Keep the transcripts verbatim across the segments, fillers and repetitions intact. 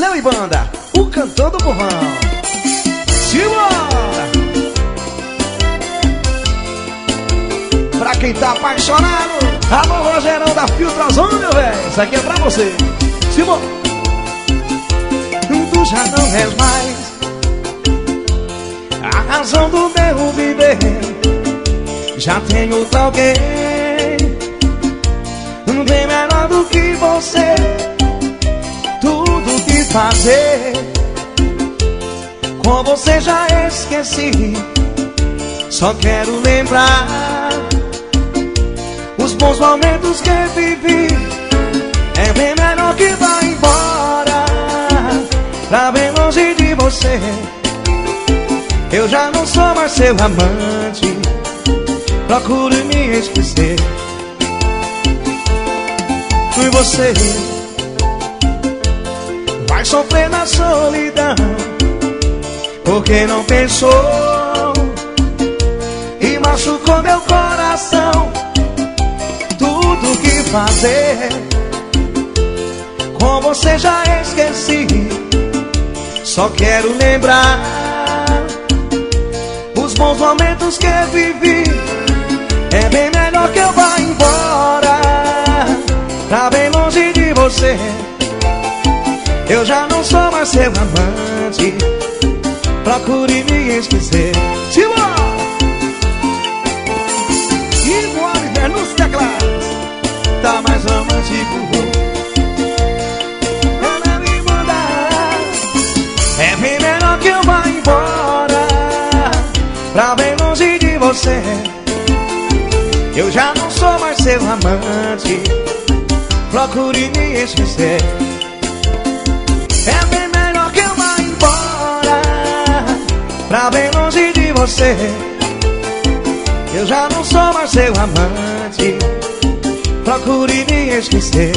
Léo e Banda, o cantor do povão. Simbora! Pra quem tá apaixonado, alô Rogerão da Filtrazão, meu velho, isso aqui é pra você. Simbora! Tu já não és mais a razão do meu viver. Já tenho outro alguém bem melhor do que você. Tudo que fazer com você já esqueci. Só quero lembrar os bons momentos que vivi. É bem melhor que vá embora, pra bem longe de você. Eu já não sou mais seu amante, procure me esquecer. E você vai sofrer na solidão, porque não pensou e machucou meu coração. Tudo que fazer com você já esqueci. Só quero lembrar os bons momentos que vivi. É bem melhor que eu vá embora, pra bem longe de você. Eu já não sou mais seu amante, procure me esquecer. Simbora! E o Oliver nos teclados tá mais romântico. Ela me manda. É bem melhor que eu vá embora, pra bem longe de você. Eu já não sou mais seu amante, procure me esquecer. É bem melhor que eu vá embora, pra bem longe de você. Eu já não sou mais seu amante, procure me esquecer.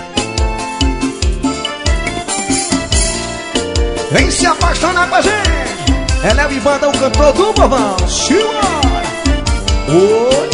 Vem se apaixonar com a gente. É Léo e Banda, o cantor do povão. Simbora! Oi!